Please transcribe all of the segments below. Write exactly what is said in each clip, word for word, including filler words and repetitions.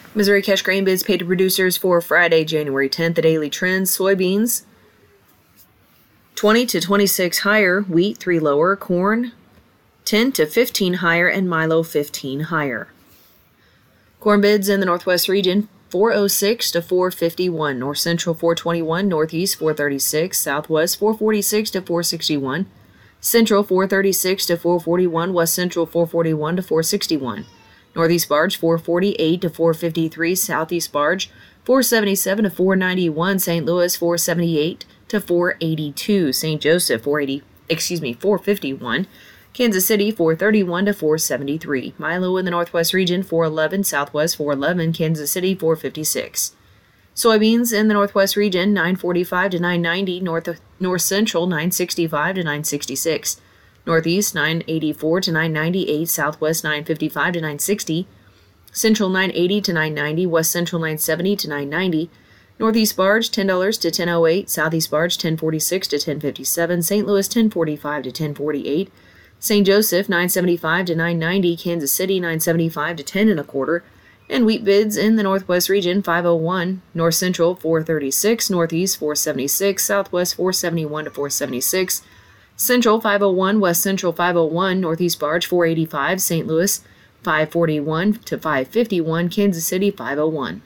Missouri cash grain bids paid to producers for Friday, January tenth. The daily trends: soybeans twenty to twenty-six higher, wheat three lower, corn ten to fifteen higher, and milo fifteen higher. Corn bids in the Northwest region: four oh six to four fifty-one, North Central four twenty-one, Northeast four thirty-six, Southwest four forty-six to four sixty-one, Central four thirty-six to four forty-one, West Central four forty-one to four sixty-one, Northeast barge four forty-eight to four fifty-three, Southeast barge four seventy-seven to four ninety-one, Saint Louis four seventy-eight to four eighty-two, Saint Joseph four eighty, excuse me, four fifty-one, Kansas City four thirty-one to four seventy-three, Milo in the Northwest region four eleven, Southwest four eleven, Kansas City four fifty-six. Soybeans in the Northwest region nine forty-five to nine ninety, North North Central nine sixty-five to nine sixty-six, Northeast nine eighty-four to nine ninety-eight, Southwest nine fifty-five to nine sixty, Central nine eighty to nine ninety, West Central nine seventy to nine ninety, Northeast barge ten dollars to ten oh eight, Southeast barge ten forty-six to ten fifty-seven, Saint Louis ten forty-five to ten forty-eight, Saint Joseph nine seventy-five to nine ninety, Kansas City nine seventy-five to ten and a quarter, and wheat bids in the Northwest region five oh one, North Central four thirty-six, Northeast four seventy-six, Southwest four seventy-one to four seventy-six, Central five oh one, West Central five oh one, Northeast barge four eighty-five, Saint Louis five forty-one to five fifty-one, Kansas City five oh one.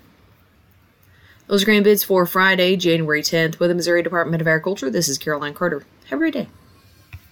Those grain bids for Friday, January tenth with the Missouri Department of Agriculture. This is Caroline Carter. Have a great day.